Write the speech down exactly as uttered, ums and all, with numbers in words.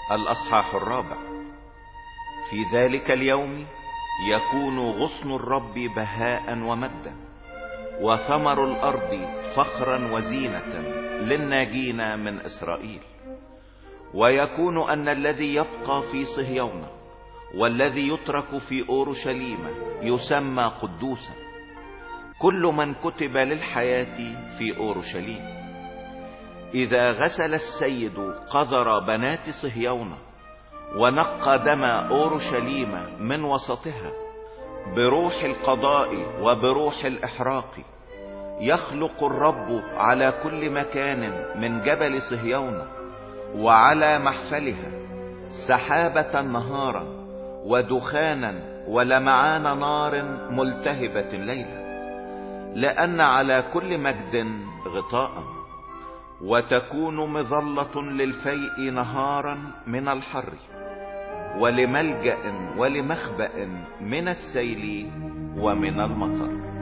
الأصحاح الرابع. في ذلك اليوم يكون غصن الرب بهاء ومجدا، وثمر الأرض فخرا وزينة للناجين من إسرائيل. ويكون أن الذي يبقى في صهيون والذي يترك في أورشليم يسمى قدوسا، كل من كتب للحياة في أورشليم. إذا غسل السيد قذر بنات صهيون ونقى دم أورشليم من وسطها بروح القضاء وبروح الإحراق، يخلق الرب على كل مكان من جبل صهيون وعلى محفلها سحابة نهارا ودخانا ولمعان نار ملتهبة ليلا، لأن على كل مجد غطاء، وتكون مظلة للفيء نهارا من الحر، ولملجأ ولمخبأ من السيل ومن المطر.